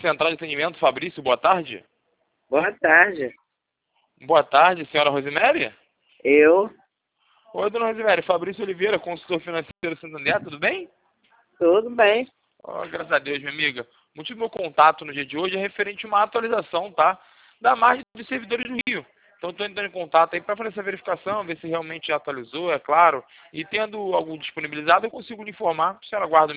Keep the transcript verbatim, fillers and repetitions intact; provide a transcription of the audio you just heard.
Central de Atendimento, Fabrício, boa tarde. Boa tarde. Boa tarde, senhora Rosemary? Eu? Oi, dona Rosemary, Fabrício Oliveira, consultor financeiro Santander, tudo bem? Tudo bem. Oh, graças a Deus, minha amiga. O motivo do meu contato no dia de hoje é referente a uma atualização, tá? Da margem de servidores do Rio. Então, estou entrando em contato aí para fazer essa verificação, ver se realmente já atualizou, é claro. E tendo algo disponibilizado, eu consigo lhe informar. A senhora aguarda